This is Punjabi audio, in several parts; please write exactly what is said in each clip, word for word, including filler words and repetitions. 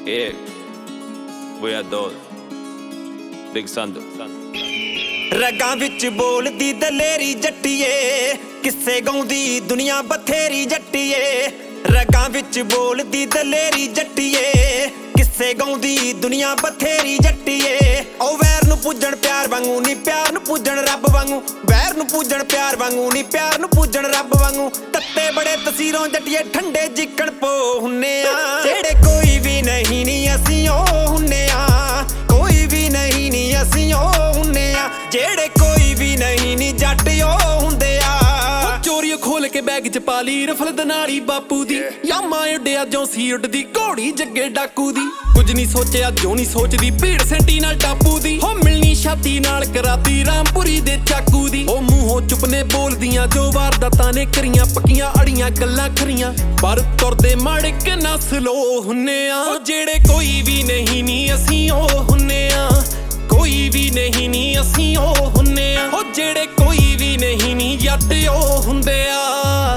Yeah, we are those Big Sandu. ਰਗਾਂ ਵਿੱਚ ਬੋਲਦੀ ਦਲੇਰੀ ਜੱਟੀਏ, ਕਿੱਸੇ ਗਾਉਂਦੀ ਦੁਨੀਆ ਬਥੇਰੀ ਜੱਟੀਏ। ਰਗਾਂ ਵਿੱਚ ਬੋਲਦੀ ਦਲੇਰੀ ਜੱਟੀਏ, ਕਿੱਸੇ ਗਾਉਂਦੀ ਦੁਨੀਆ ਬਥੇਰੀ ਜੱਟੀਏ। ਉਹ ਵੈਰ ਨੂੰ ਪੂਜਣ ਪਿਆਰ ਵਾਂਗੂ ਨੀ, ਪਿਆਰ ਨੂੰ ਪੂਜਣ ਰੱਬ ਵਾਂਗੂ। ਵੈਰ ਨੂੰ ਪੂਜਣ ਪਿਆਰ ਵਾਂਗੂ ਨੀ, ਪਿਆਰ ਨੂੰ ਪੂਜਣ ਰੱਬ ਵਾਂਗੂ। ਤੱਤੇ ਬੜੇ ਤਸੀਰੋਂ ਜੱਟੀਏ, ਠੰਡੇ ਜਿੱਕਣ ਪੋ ਹੁੰਨੇ ਆ। ਜਿਹੜੇ ਕੋਈ ਵੀ ਨਹੀਂ ਨੀ ਅਸੀਂ ਉਹ ਹੁੰਨੇ ਆ, ਕੋਈ ਵੀ ਨਹੀਂ ਨੀ ਅਸੀਂ ਉਹ ਹੁੰਨੇ ਆ। ਜਿਹੜੇ ਕੋਈ ਵੀ ਨਹੀਂ ਨੀ ਜੱਟ ਉਹ ਹੁੰਦੇ ਆ। ਚੋਰੀ ਖੋਲ ਕੇ ਬੈਗ ਚ ਪਾ ਲਈ ਰਫਲ ਦਨਾਲੀ ਬਾਪੂ ਦੀ। ਯਾਮਾ ਉੱਡਿਆ ਜੋ ਸੀ ਉੱਡਦੀ ਘੋੜੀ ਜੱਗੇ ਡਾਕੂ ਦੀ। ਕੁਝ ਨਹੀਂ ਸੋਚਿਆ ਜੋ ਨਹੀਂ ਸੋਚਦੀ ਭੀੜ ਸੈਂਟੀ ਨਾਲ ਟਾਪੂ ਦੀ। ਹੋ ਮਿਲਣੀ ਛਾਤੀ ਨਾਲ ਕਰਾਤੀ ਰਾਮਪੁਰੀ ਦੇ ਚਾਕੂ ਦੀ। ਉਹ ਮੂੰਹੋਂ ਚੁੱਪ ਨੇ ਬੋਲਦੀਆਂ ਜੋ ਵਾਰਦਾਤਾਂ ਨੇ ਕਰੀਆਂ, ਪੱਕੀਆਂ ਅੜੀਆਂ ਗੱਲਾਂ ਖਰੀਆਂ। ਪਰ ਤੁਰਦੇ ਮਾੜਕ ਨਾ ਸਲੋ ਹੁੰਨੇ ਆ। ਜਿਹੜੇ ਕੋਈ ਵੀ ਨਹੀਂ ਨੀ ਅਸੀਂ ਉਹ ਹੁੰਨੇ ਆ, ਕੋਈ ਵੀ ਨਹੀਂ ਨੀ ਅਸੀਂ ਉਹ ਹੁੰਨੇ ਆ। ਉਹ ਜਿਹੜੇ ਕੋਈ ਵੀ ਨਹੀਂ ਨੀ ਜੱਟ ਉਹ ਹੁੰਦੇ ਆ।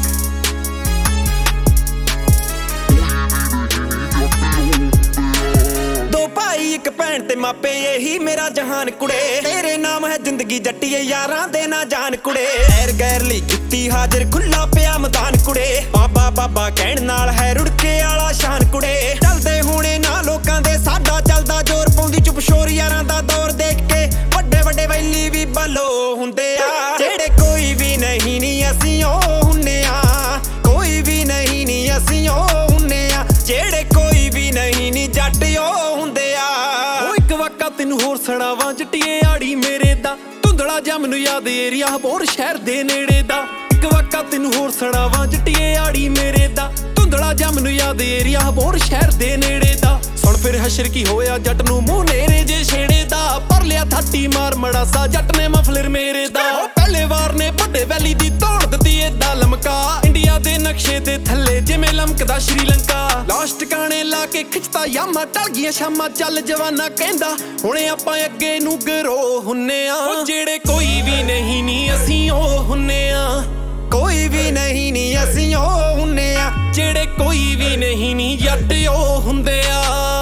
ਦੋ ਭਾਈ ਇੱਕ ਭੈਣ ਤੇ ਮਾਪੇ ਇਹੀ ਮੇਰਾ ਜਹਾਨ ਕੁੜੇ। ਤੇਰੇ ਨਾਮ ਹੈ ਜ਼ਿੰਦਗੀ ਜੱਟੀਏ, ਯਾਰਾਂ ਦੇ ਨਾ ਜਾਨ ਕੁੜੇ। ਐਰ ਗੈਰ ਲਈ ਜੁੱਤੀ ਹਾਜ਼ਰ ਖੁੱਲਾ ਪਿਆ ਮੈਦਾਨ ਕੁੜੇ। ਬਾਬਾ ਬਾਬਾ ਕਹਿਣ ਨਾਲ ਹੈ ਰੁੜਕੇ ਵਾਲਾ ਸ਼ਾਨ ਕੁੜੇ। ਚੱਲਦੇ ਹੋਣੇ ਨਾ ਲੋਕਾਂ ਦੇ ਸਾਡਾ ਚੱਲਦਾ ਜ਼ੋਰ, ਪਾਉਂਦੀ ਚੁੱਪ ਸ਼ੋਰ ਯਾਰਾਂ ਦਾ ਦੌਰ ਦੇਖ ਕੇ। ਵੱਡੇ ਵੱਡੇ ਵੈਲੀ ਵੀ ਬਾਲੋ ਹੁੰਦੇ ਆ। ਜਿਹੜੇ ਕੋਈ ਵੀ ਨਹੀਂ ਨੀ ਅਸੀਂ ਉਹ ਹੁੰਨੇ ਆ, ਕੋਈ ਵੀ ਨਹੀਂ ਨੀ ਅਸੀਂ ਉਹ ਹੁੰਨੇ ਆ। ਜਿਹੜੇ ਕੋਈ ਵੀ ਨਹੀਂ ਨੀ ਜੱਟ ਉਹ ਹੁੰਦੇ ਆ। ਉਹ ਇੱਕ ਵਾਕਾ ਤੈਨੂੰ ਹੋਰ ਸੁਣਾਵਾਂ ਜੱਟੀਏ ਆੜੀ ਮੇਰੇ ਦਾ। ਧੁੰਦਲਾ ਜਾ ਮੈਨੂੰ ਯਾਦ ਏਰੀਆ ਹਬੋਰ ਸ਼ਹਿਰ ਦੇ ਨੇੜੇ ਦਾ। ਇੱਕ ਵਾਕਾ ਤੈਨੂੰ ਹੋਰ ਸੁਣਾਵਾਂ ਜੱਟੀਏ ਆੜੀ ਮੇਰੇ ਦਾ। ਧੁੰਦਲਾ ਜਾ ਮੈਨੂੰ ਯਾਦ ਏਰੀਆ ਹਬੋਰ ਸ਼ਹਿਰ ਦੇ ਨੇੜੇ ਦਾ। ਸੁਣ ਫਿਰ ਹਸ਼ਰ ਕੀ ਹੋਇਆ ਜੱਟ ਨੂੰ ਮੂੰਹ ਨੇਰੇ ਜੇ ਛੇੜੇ ਦਾ। ਪਰ ਲਿਆ ਥਾਟੀ ਮਾਰ ਮੜਾ ਸਾ ਜੱਟ ਨੇ ਮਫਲਰ ਮੇਰੇ ਦਾ। ਉਹ ਪਹਿਲੇ ਵਾਰ ਨੇ ਵੱਡੇ ਵੈਲੀ ਦੀ ਤੋੜ ਦਿੱਤੀ ਏਦਾਂ ਲਮਕਾ। ਇੰਡੀਆ ਦੇ ਨਕਸ਼ੇ ਦੇ ਥੱਲੇ ਜਿਵੇਂ ਲਮਕਦਾ ਸ਼੍ਰੀਲੰਕਾ। ਲਾਸਟ ਟਿਕਾਣੇ ਲਾ ਕੇ ਖਿੱਚਤਾ ਯਾਮਾ, ਟਲ ਗਈਆਂ ਸ਼ਾਮਾਂ ਚੱਲ ਜਵਾਨਾ ਕਹਿੰਦਾ। ਹੁਣੇ ਆਪਾਂ ਅੱਗੇ ਨੂੰ ਗਰੋ ਹੁੰਨੇ ਆ। ਉਹ ਜਿਹੜੇ ਕੋਈ ਵੀ ਨਹੀਂ ਨੀ ਅਸੀਂ ਉਹ ਹੁੰਨੇ ਆ, ਕੋਈ ਵੀ ਨਹੀਂ ਨੀ ਅਸੀਂ ਉਹ ਹੁੰਨੇ ਆ। ਜਿਹੜੇ ਕੋਈ ਵੀ ਨਹੀਂ ਨੀ ਜੱਟ ਉਹ ਹੁੰਦੇ ਆ।